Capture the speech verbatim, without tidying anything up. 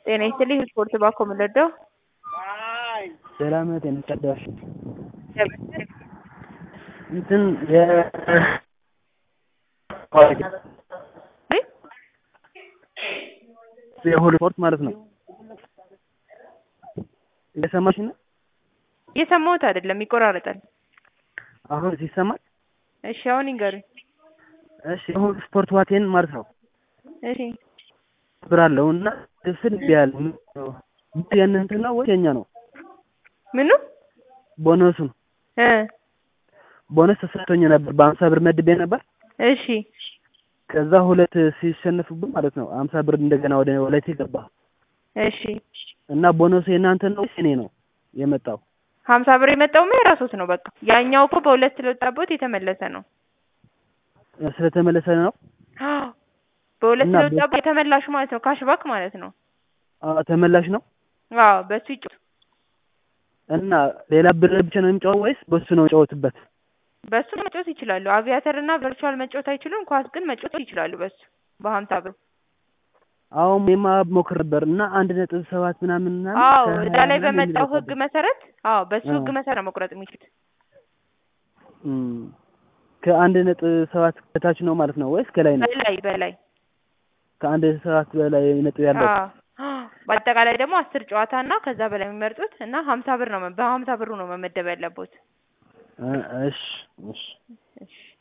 ጤና ይስጥልኝ ስፖርት ባኮ ምንወደው ሰላም ጤና ይስጥልኝ እንትን የ የሆነ ስፖርት ማለት ነው እየሰማሽ ነው? እየሰማሁት አይደለም ይቆራረጣል። አሁን ሲሰማል? እሺ አሁን ይንገሩኝ። እሺ የሆነ ስፖርት ዋቴን ማለት ነው። እሺ ብራለውና ስል ቢያል ያን እንትን ነው ወይ የኛ ነው? ምኑ? ቦነሱ እ ቦነስ ተሰጥቶኝ ነበር በአምሳ ብር መድቤ ነበር። እሺ ከዛ ሁለት ሲሸነፉብኝ ማለት ነው አምሳ ብር እንደገና ወደ ወለቴ ገባ። እሺ እና ቦነሱ የናንተ ነው እኔ ነው የመጣው? ሀምሳ ብር የመጣው ምን ራስዎት ነው በቃ ያኛው እኮ በሁለት ስለወጣቦት የተመለሰ ነው። ስለተመለሰ ነው? አዎ በሁለት ስለወጣቦት የተመላሹ ማለት ነው ካሽባክ ማለት ነው። አዎ ተመላሽ ነው? አዎ በሱ ይጫወቱ። እና ሌላ ብር ብቻ ነው የሚጫወተው ወይስ በሱ ነው የሚጫወትበት? በሱ መጫወት ይችላሉ። አቪያተር እና ቨርቹዋል መጫወት አይችሉም። ኳስ ግን መጫወት ይችላሉ በሱ በሀምሳ ብር። አዎ ሜማ ሞክር ነበር እና አንድ ነጥብ ሰባት ምናምን ምናምን አዎ እዛ ላይ በመጣው ህግ መሰረት አዎ በሱ ህግ መሰረት መቁረጥ የሚችሉት እም ከአንድ ነጥብ ሰባት በታች ነው ማለት ነው ወይስ ከላይ ነው? በላይ በላይ ከአንድ ሰባት በላይ ነጥብ ያለው። አዎ በአጠቃላይ ደግሞ አስር ጨዋታ እና ከዛ በላይ የሚመርጡት እና ሀምሳ ብር ነው በሀምሳ ብሩ ነው መመደብ ያለበት። እሺ እሺ እሺ